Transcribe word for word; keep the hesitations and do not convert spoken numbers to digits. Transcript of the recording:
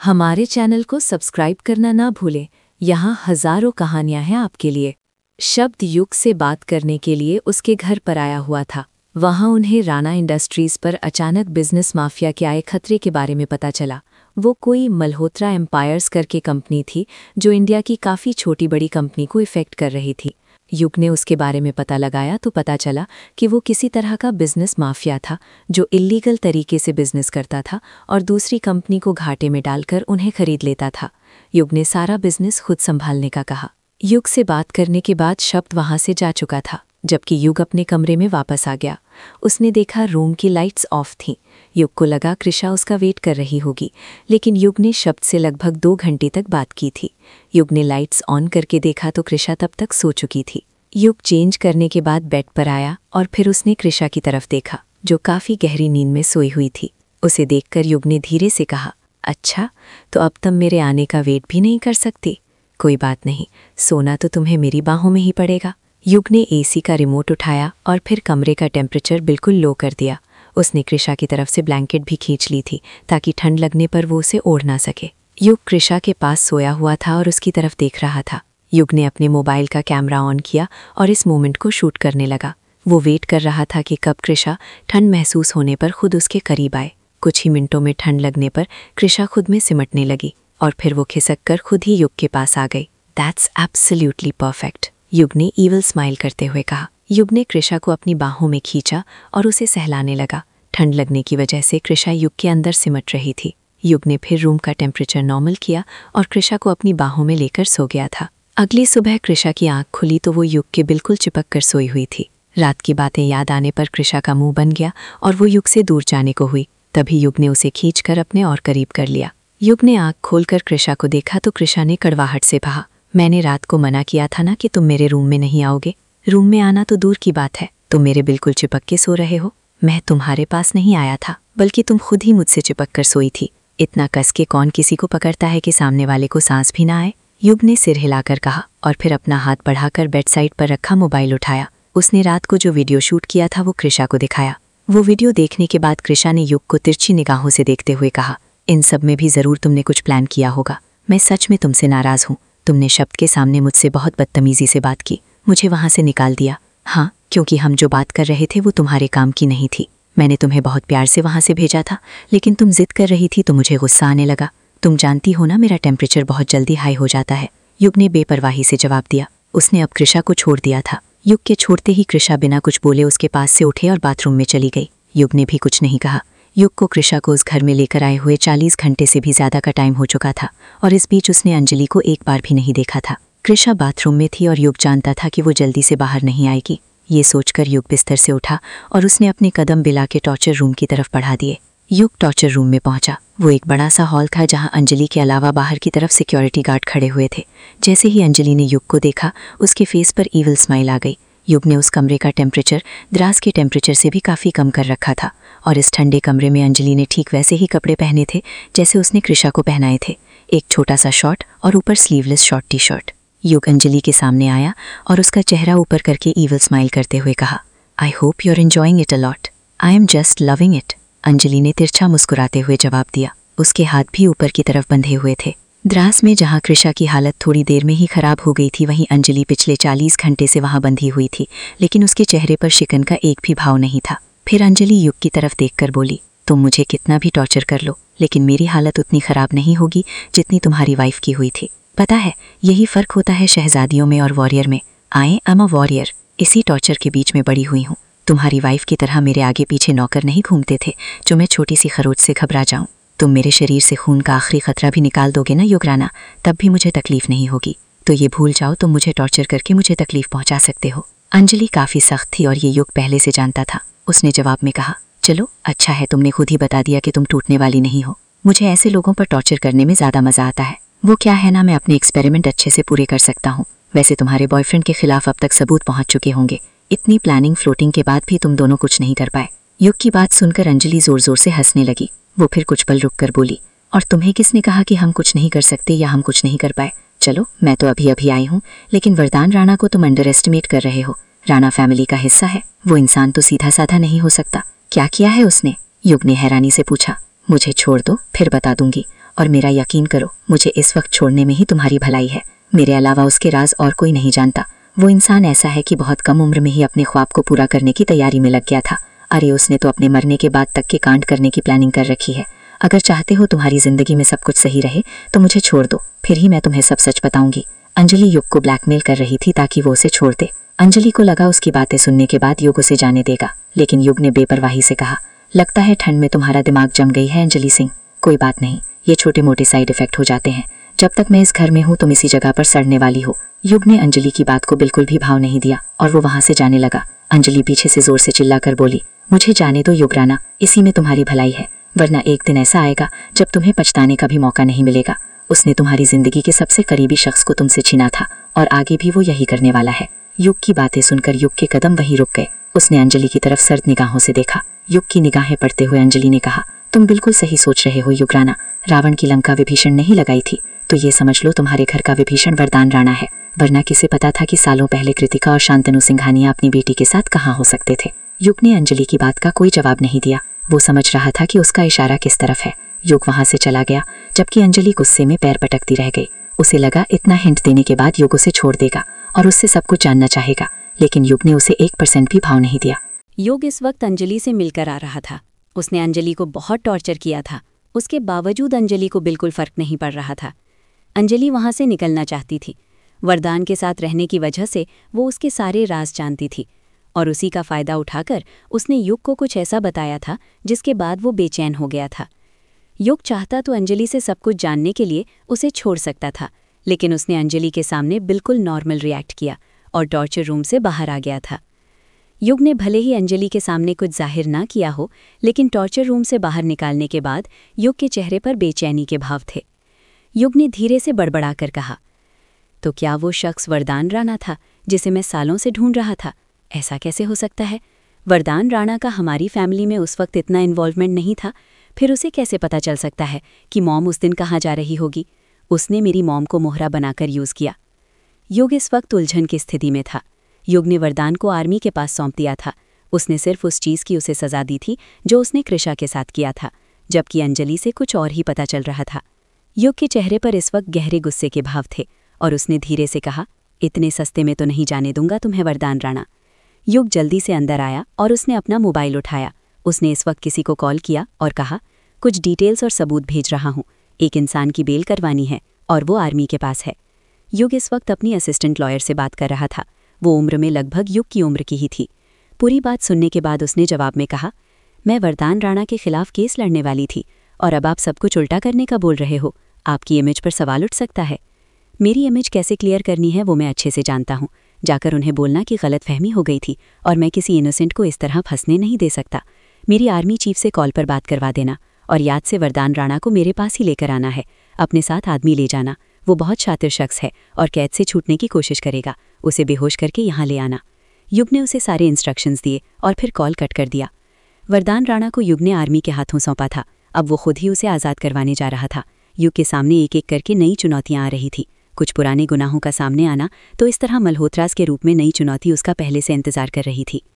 हमारे चैनल को सब्सक्राइब करना ना भूलें। यहाँ हजारों कहानियां हैं आपके लिए। शब्द युग से बात करने के लिए उसके घर पर आया हुआ था। वहाँ उन्हें राणा इंडस्ट्रीज पर अचानक बिजनेस माफिया के आए खतरे के बारे में पता चला। वो कोई मल्होत्रा एम्पायर्स करके कंपनी थी जो इंडिया की काफ़ी छोटी बड़ी कंपनी को इफ़ेक्ट कर रही थी। युग ने उसके बारे में पता लगाया तो पता चला कि वो किसी तरह का बिजनेस माफिया था जो इल्लीगल तरीके से बिजनेस करता था और दूसरी कंपनी को घाटे में डालकर उन्हें खरीद लेता था। युग ने सारा बिजनेस खुद संभालने का कहा। युग से बात करने के बाद शब्द वहां से जा चुका था। जबकि युग अपने कमरे में वापस आ गया, उसने देखा रूम की लाइट्स ऑफ थीं। युग को लगा कृषा उसका वेट कर रही होगी, लेकिन युग ने शब्द से लगभग दो घंटे तक बात की थी। युग ने लाइट्स ऑन करके देखा तो कृषा तब तक सो चुकी थी। युग चेंज करने के बाद बेड पर आया और फिर उसने कृषा की तरफ देखा जो काफ़ी गहरी नींद में सोई हुई थी। उसे देखकर युग ने धीरे से कहा, अच्छा तो अब तुम मेरे आने का वेट भी नहीं कर सकती? कोई बात नहीं, सोना तो तुम्हें मेरी बाहों में ही पड़ेगा। युग ने एसी का रिमोट उठाया और फिर कमरे का टेम्परेचर बिल्कुल लो कर दिया। उसने कृषा की तरफ से ब्लैंकेट भी खींच ली थी ताकि ठंड लगने पर वो उसे ओढ़ ना सके। युग कृषा के पास सोया हुआ था और उसकी तरफ देख रहा था। युग ने अपने मोबाइल का कैमरा ऑन किया और इस मोमेंट को शूट करने लगा। वो वेट कर रहा था कि कब कृषा ठंड महसूस होने पर खुद उसके करीब आए। कुछ ही मिनटों में ठंड लगने पर कृषा खुद में सिमटने लगी और फिर वो खिसक कर खुद ही युग के पास आ गई। दैट्स एब्सोल्युटली परफेक्ट, युग ने ईविल स्माइल करते हुए कहा। युग ने कृषा को अपनी बाहों में खींचा और उसे सहलाने लगा। ठंड लगने की वजह से कृषा युग के अंदर सिमट रही थी। युग ने फिर रूम का टेम्परेचर नॉर्मल किया और कृषा को अपनी बाहों में लेकर सो गया था। अगली सुबह कृषा की आंख खुली तो वो युग के बिल्कुल चिपक कर सोई हुई थी। रात की बातें याद आने पर कृषा का मुंह बन गया और वो युग से दूर जाने को हुई। तभी युग ने उसे खींचकर अपने और करीब कर लिया। युग ने आंख खोलकर कृषा को देखा तो कृषा ने कड़वाहट से कहा, मैंने रात को मना किया था ना कि तुम मेरे रूम में नहीं आओगे। रूम में आना तो दूर की बात है, तुम मेरे बिल्कुल चिपक के सो रहे हो। मैं तुम्हारे पास नहीं आया था, बल्कि तुम खुद ही मुझसे चिपक कर सोई थी। इतना कस के कौन किसी को पकड़ता है कि सामने वाले को सांस भी ना आए? युग ने सिर हिलाकर कहा और फिर अपना हाथ बढ़ाकर बेड साइड पर रखा मोबाइल उठाया। उसने रात को जो वीडियो शूट किया था वो कृषा को दिखाया। वो वीडियो देखने के बाद कृषा ने युग को तिरछी निगाहों से देखते हुए कहा, इन सब में भी ज़रूर तुमने कुछ प्लान किया होगा। मैं सच में तुमसे नाराज़ हूँ। तुमने शब्द के सामने मुझसे बहुत बदतमीज़ी से बात की, मुझे वहाँ से निकाल दिया। हाँ, क्योंकि हम जो बात कर रहे थे वो तुम्हारे काम की नहीं थी। मैंने तुम्हें बहुत प्यार से वहाँ से भेजा था, लेकिन तुम जिद कर रही थी तो मुझे गुस्सा आने लगा। तुम जानती हो ना मेरा टेम्परेचर बहुत जल्दी हाई हो जाता है। युग ने बेपरवाही से जवाब दिया। उसने अब कृषा को छोड़ दिया था। युग के छोड़ते ही कृषा बिना कुछ बोले उसके पास से उठे और बाथरूम में चली गई। युग ने भी कुछ नहीं कहा। युग को कृषा को उस घर में लेकर आए हुए चालीस घंटे से भी ज़्यादा का टाइम हो चुका था और इस बीच उसने अंजलि को एक बार भी नहीं देखा था। कृषा बाथरूम में थी और युग जानता था कि वो जल्दी से बाहर नहीं आएगी। ये सोचकर युग बिस्तर से उठा और उसने अपने कदम बिला के टॉर्चर रूम की तरफ बढ़ा दिए। युग टॉर्चर रूम में पहुंचा। वो एक बड़ा सा हॉल था जहां अंजलि के अलावा बाहर की तरफ सिक्योरिटी गार्ड खड़े हुए थे। जैसे ही अंजलि ने युग को देखा, उसके फेस पर ईविल स्माइल आ गई। युग ने उस कमरे का टेम्परेचर द्रास के टेम्परेचर से भी काफ़ी कम कर रखा था और इस ठंडे कमरे में अंजलि ने ठीक वैसे ही कपड़े पहने थे जैसे उसने कृषा को पहनाए थे, एक छोटा सा शॉर्ट और ऊपर स्लीवलेस शॉर्ट टी शर्ट। युग अंजलि के सामने आया और उसका चेहरा ऊपर करके ईविल स्माइल करते हुए कहा, I hope you are enjoying it a lot. I am just loving it. Anjali ने तिरछा मुस्कुराते हुए जवाब दिया। उसके हाथ भी ऊपर की तरफ बंधे हुए थे। द्रास में जहां कृषा की हालत थोड़ी देर में ही खराब हो गई थी, वहीं अंजलि पिछले चालीस घंटे से वहां बंधी हुई थी, लेकिन उसके चेहरे पर शिकन का एक भी भाव नहीं था। फिर अंजलि युग की तरफ देखकर बोली, तुम मुझे कितना भी टॉर्चर कर लो, लेकिन मेरी हालत उतनी खराब नहीं होगी जितनी तुम्हारी वाइफ की हुई थी। पता है, यही फ़र्क होता है शहजादियों में और वॉरियर में। I am a warrior. इसी टॉर्चर के बीच में बड़ी हुई हूँ। तुम्हारी वाइफ की तरह मेरे आगे पीछे नौकर नहीं घूमते थे जो मैं छोटी सी खरोच से घबरा जाऊं। तुम मेरे शरीर से खून का आखिरी खतरा भी निकाल दोगे ना युगराना, तब भी मुझे तकलीफ नहीं होगी। तो ये भूल जाओ, तुम मुझे टॉर्चर करके मुझे तकलीफ पहुंचा सकते हो। अंजलि काफ़ी सख्त थी और ये युग पहले से जानता था। उसने जवाब में कहा, चलो अच्छा है, तुमने खुद ही बता दिया कि तुम टूटने वाली नहीं हो। मुझे ऐसे लोगों पर टॉर्चर करने में ज़्यादा मज़ा आता है। वो क्या है ना, मैं अपने एक्सपेरिमेंट अच्छे से पूरे कर सकता हूँ। वैसे तुम्हारे बॉयफ्रेंड के खिलाफ अब तक सबूत पहुंच चुके होंगे। इतनी प्लानिंग फ्लोटिंग के बाद भी तुम दोनों कुछ नहीं कर पाए। युग की बात सुनकर अंजलि जोर जोर से हंसने लगी। वो फिर कुछ पल रुक कर बोली, और तुम्हें किसने कहा कि हम कुछ नहीं कर सकते या हम कुछ नहीं कर पाए? चलो, मैं तो अभी अभी आई हूँ, लेकिन वरदान राणा को तुम अंडर एस्टिमेट कर रहे हो। राणा फैमिली का हिस्सा है, वो इंसान तो सीधा साधा नहीं हो सकता। क्या किया है उसने? युग ने हैरानी से पूछा। मुझे छोड़ दो, फिर बता दूंगी। और मेरा यकीन करो, मुझे इस वक्त छोड़ने में ही तुम्हारी भलाई है। मेरे अलावा उसके राज और कोई नहीं जानता। वो इंसान ऐसा है कि बहुत कम उम्र में ही अपने ख्वाब को पूरा करने की तैयारी में लग गया था। अरे उसने तो अपने मरने के बाद तक के कांड करने की प्लानिंग कर रखी है। अगर चाहते हो तुम्हारी जिंदगी में सब कुछ सही रहे तो मुझे छोड़ दो, फिर ही मैं तुम्हें सब सच बताऊंगी। अंजलि युग को ब्लैकमेल कर रही थी ताकि वो उसे छोड़ दे। अंजलि को लगा उसकी बातें सुनने के बाद युग उसे जाने देगा, लेकिन युग ने बेपरवाही से कहा, लगता है ठंड में तुम्हारा दिमाग जम गई है अंजलि सिंह। कोई बात नहीं, ये छोटे मोटे साइड इफेक्ट हो जाते हैं। जब तक मैं इस घर में हूँ तुम इसी जगह पर सड़ने वाली हो। युग ने अंजलि की बात को बिल्कुल भी भाव नहीं दिया और वो वहां से जाने लगा। अंजलि पीछे से जोर से चिल्लाकर बोली, मुझे जाने दो युग राणा, इसी में तुम्हारी भलाई है, वरना एक दिन ऐसा आएगा जब तुम्हें पछताने का भी मौका नहीं मिलेगा। उसने तुम्हारी जिंदगी के सबसे करीबी शख्स को तुमसे छीना था और आगे भी वो यही करने वाला है। युग की बातें सुनकर युग के कदम वहीं रुक गए। उसने अंजलि की तरफ सर्द निगाहों से देखा। युग की निगाहें पड़ते हुए अंजलि ने कहा, तुम बिल्कुल सही सोच रहे हो युग राणा। रावण की लंका विभीषण नहीं लगाई थी तो ये समझ लो तुम्हारे घर का विभीषण वरदान राणा है, वरना किसे पता था कि सालों पहले कृतिका और शांतनु सिंघानिया अपनी बेटी के साथ कहाँ हो सकते थे। युग ने अंजलि की बात का कोई जवाब नहीं दिया। वो समझ रहा था कि उसका इशारा किस तरफ है। युग वहां से चला गया जबकि अंजलि गुस्से में पैर पटकती रह गई। उसे लगा इतना हिंट देने के बाद युग उसे छोड़ देगा और उससे सब कुछ जानना चाहेगा, लेकिन युग ने उसे एक परसेंट भी भाव नहीं दिया। युग इस वक्त अंजलि से मिलकर आ रहा था। उसने अंजलि को बहुत टॉर्चर किया था, उसके बावजूद अंजलि को बिल्कुल फर्क नहीं पड़ रहा था। अंजलि वहां से निकलना चाहती थी। वरदान के साथ रहने की वजह से वो उसके सारे राज जानती थी और उसी का फ़ायदा उठाकर उसने युग को कुछ ऐसा बताया था जिसके बाद वो बेचैन हो गया था। युग चाहता तो अंजलि से सब कुछ जानने के लिए उसे छोड़ सकता था, लेकिन उसने अंजलि के सामने बिल्कुल नॉर्मल रिएक्ट किया और टॉर्चर रूम से बाहर आ गया था। युग ने भले ही अंजलि के सामने कुछ जाहिर ना किया हो, लेकिन टॉर्चर रूम से बाहर निकालने के बाद युग के चेहरे पर बेचैनी के भाव थे। युग ने धीरे से बड़बड़ाकर कहा, तो क्या वो शख्स वरदान राणा था जिसे मैं सालों से ढूंढ रहा था? ऐसा कैसे हो सकता है? वरदान राणा का हमारी फैमिली में उस वक्त इतना इन्वॉल्वमेंट नहीं था, फिर उसे कैसे पता चल सकता है कि मॉम उस दिन कहाँ जा रही होगी? उसने मेरी मॉम को मोहरा बनाकर यूज़ किया। युग इस वक्त उलझन की स्थिति में था। युग ने वरदान को आर्मी के पास सौंप दिया था। उसने सिर्फ उस चीज़ की उसे सज़ा दी थी जो उसने कृषा के साथ किया था, जबकि अंजलि से कुछ और ही पता चल रहा था। युग के चेहरे पर इस वक्त गहरे गुस्से के भाव थे और उसने धीरे से कहा, इतने सस्ते में तो नहीं जाने दूंगा तुम्हें वरदान राणा। युग जल्दी से अंदर आया और उसने अपना मोबाइल उठाया। उसने इस वक्त किसी को कॉल किया और कहा, कुछ डिटेल्स और सबूत भेज रहा हूँ। एक इंसान की बेल करवानी है और वो आर्मी के पास है। युग इस वक्त अपनी असिस्टेंट लॉयर से बात कर रहा था। वो उम्र में लगभग युग की उम्र की ही थी। पूरी बात सुनने के बाद उसने जवाब में कहा, मैं वरदान राणा के खिलाफ केस लड़ने वाली थी और अब आप सब कुछ उल्टा करने का बोल रहे हो। आपकी इमेज पर सवाल उठ सकता है। मेरी इमेज कैसे क्लियर करनी है वो मैं अच्छे से जानता हूँ। जाकर उन्हें बोलना कि गलतफहमी हो गई थी और मैं किसी इनोसेंट को इस तरह फंसने नहीं दे सकता। मेरी आर्मी चीफ से कॉल पर बात करवा देना और याद से वरदान राणा को मेरे पास ही लेकर आना है। अपने साथ आदमी ले जाना, वो बहुत शातिर शख्स है और कैद से छूटने की कोशिश करेगा। उसे बेहोश करके यहाँ ले आना। युग ने उसे सारे इंस्ट्रक्शंस दिए और फिर कॉल कट कर दिया। वरदान राणा को युग ने आर्मी के हाथों सौंपा था। अब वो खुद ही उसे आज़ाद करवाने जा रहा था। युग के सामने एक एक करके नई चुनौतियां आ रही थी। कुछ पुराने गुनाहों का सामने आना तो इस तरह मल्होत्रास के रूप में नई चुनौती उसका पहले से इंतजार कर रही थी।